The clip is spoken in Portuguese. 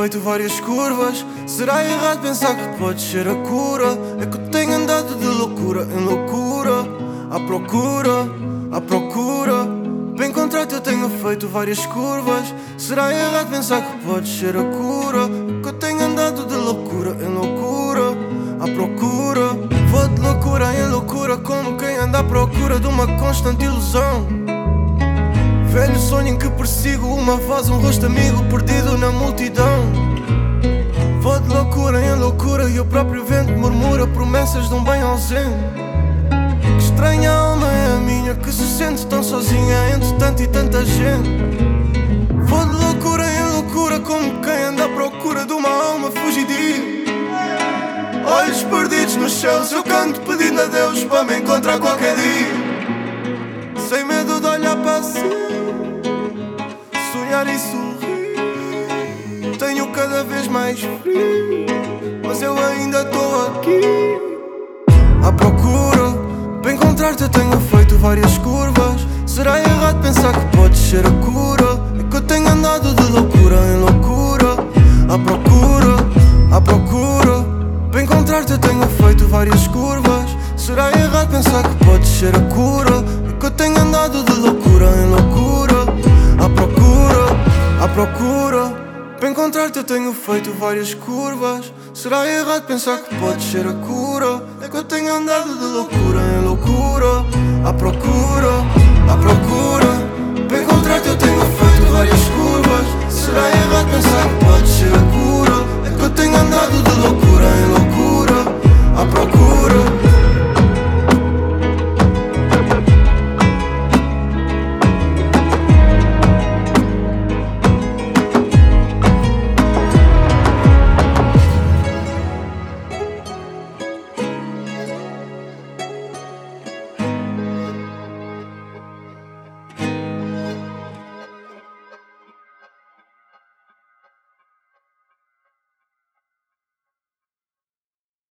feito várias curvas. Será errado pensar que podes ser a cura? É que eu tenho andado de loucura em loucura, à procura, à procura. Para encontrar-te eu tenho feito várias curvas. Será errado pensar que podes ser a cura? É que eu tenho andado de loucura em loucura, à procura. Vou de loucura em loucura, como quem anda à procura de uma constante ilusão. Velho sonho em que persigo uma voz, um rosto amigo perdido na multidão. Vou de loucura em loucura e o próprio vento murmura promessas de um bem ausente. Que estranha alma é a minha que se sente tão sozinha entre tanta e tanta gente. Vou de loucura em loucura, como quem anda à procura de uma alma fugidia. Olhos perdidos nos céus, eu canto pedindo a Deus para me encontrar qualquer dia. Sem medo de olhar para si, sonhar e sorrir. Tenho cada vez mais frio, mas eu ainda estou aqui. À procura, para encontrar-te eu tenho feito várias curvas. Será errado pensar que podes ser a cura? É que eu tenho andado de loucura em loucura, à procura, à procura. Para encontrar-te eu tenho feito várias curvas. Será errado pensar que podes ser a cura? É que eu tenho andado de loucura em loucura, à procura, à procura. Para encontrar-te eu tenho feito várias curvas. Será errado pensar que podes ser a cura? É que eu tenho andado de loucura em loucura, à procura, à procura. Para encontrar-te eu tenho feito várias curvas. Será errado pensar que podes ser a cura?